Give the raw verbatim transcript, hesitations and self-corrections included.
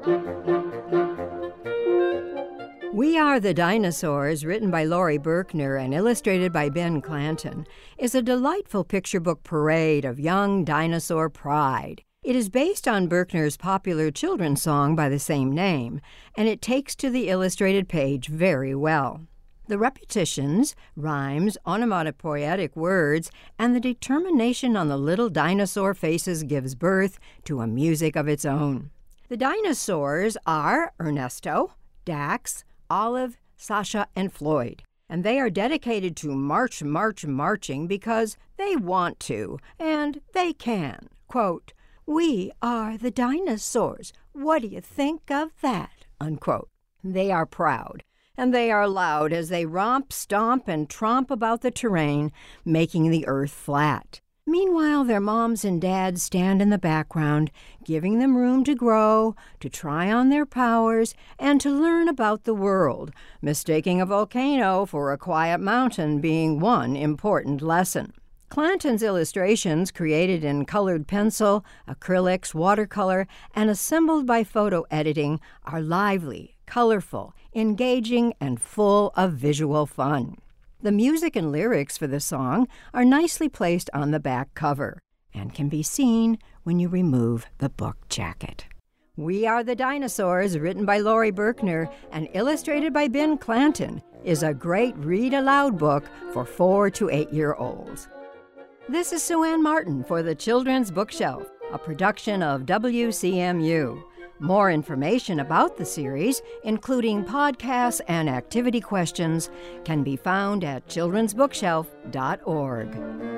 We Are the Dinosaurs, written by Laurie Berkner and illustrated by Ben Clanton, is a delightful picture book parade of young dinosaur pride. It is based on Berkner's popular children's song by the same name, and it takes to the illustrated page very well. The repetitions, rhymes, onomatopoetic words, and the determination on the little dinosaur faces gives birth to a music of its own. The dinosaurs are Ernesto, Dax, Olive, Sasha, and Floyd, and they are dedicated to march, march, marching because they want to, and they can. Quote, "We are the dinosaurs. What do you think of that?" Unquote. They are proud, and they are loud as they romp, stomp, and tromp about the terrain, making the earth flat. Meanwhile, their moms and dads stand in the background, giving them room to grow, to try on their powers, and to learn about the world, mistaking a volcano for a quiet mountain being one important lesson. Clanton's illustrations, created in colored pencil, acrylics, watercolor, and assembled by photo editing, are lively, colorful, engaging, and full of visual fun. The music and lyrics for the song are nicely placed on the back cover and can be seen when you remove the book jacket. We Are the Dinosaurs, written by Laurie Berkner and illustrated by Ben Clanton, is a great read-aloud book for four to eight-year-olds. This is Sue Ann Martin for the Children's Bookshelf, a production of W C M U. More information about the series, including podcasts and activity questions, can be found at children's bookshelf dot org.